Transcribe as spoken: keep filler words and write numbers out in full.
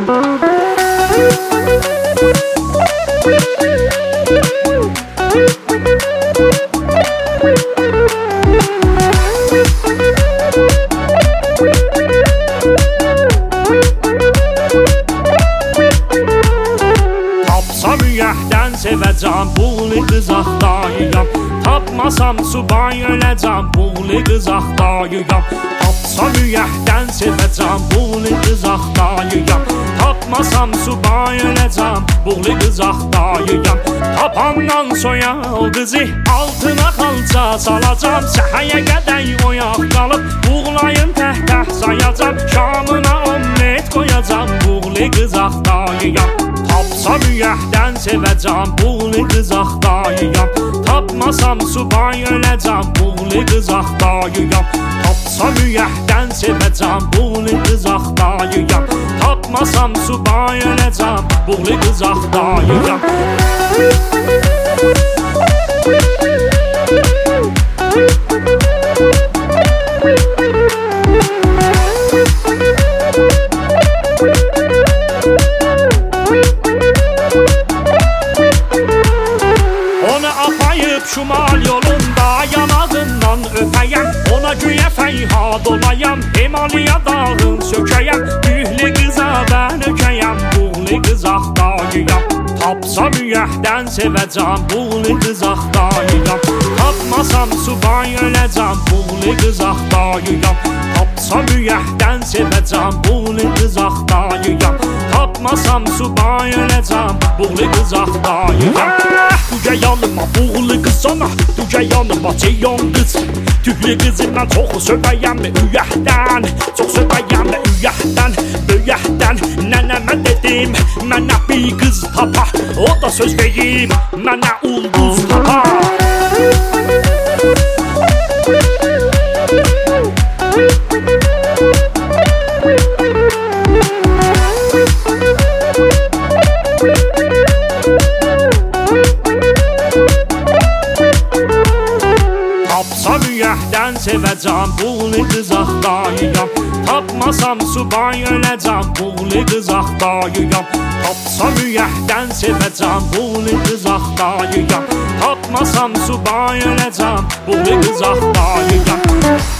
Tapsam ürəkdən sevəcəm, buğli qız axtayıram. Tapmasam subay öləcəm, buğli qız axtayıram. Tapsam ürəkdən sevəcəm, buğli qız axtayıram. Tapmasam subay öləcəm, buğli qız axtayıram. Tapandan soya o qızı altına xalça salacam. Səhəyə qədər oyaq qalıb buğlayın təhtə sayacam. Şamına omlet qoyacam, buğli qız axtayıram. Tapsam ürəkdən sevəcəm, buğli qız axtayıram. Tapmasam subay öləcəm, buğli qız axtayıram. Tapsam ürəkdən sevəcəm, buğli qız axtayıram. Tapmasam subay öləcəm, buğli qız axtayıram. Şumal yolunda yanağından öpəyəm, ona güyə fəyhad olayam. Himalaya dağın sökəyəm, gühlü qıza bən ökəyəm, buğli qız axtayıram. Tapsam ürəkdən sevəcəm, buğli qız axtayıram. Tapmasam subay öləcəm, buğli qız axtayıram. Tapsam ürəkdən sevəcəm, buğli qız axtayıram. Tapmasam subay öləcəm, buğli qız axtayıram. Dügə yanıma buğli qız ana, dügə yanıma ceyyan qız. Tüklü qızından çox söhbəyəm ürəkdən, çox söhbəyəm ürəkdən, böyəkdən. Nənəmə dedim, mənə bir qız tapa, o da söz verib, mənə ulduz tapa. Tapsam ürəkdən sevəcəm, buğli qız axtayıram. Tapmasam subay öləcəm, buğli qız axtayıram. Tapsam ürəkdən sevəcəm, buğli qız axtayıram. Tapmasam subay öləcəm, buğli qız axtayıram.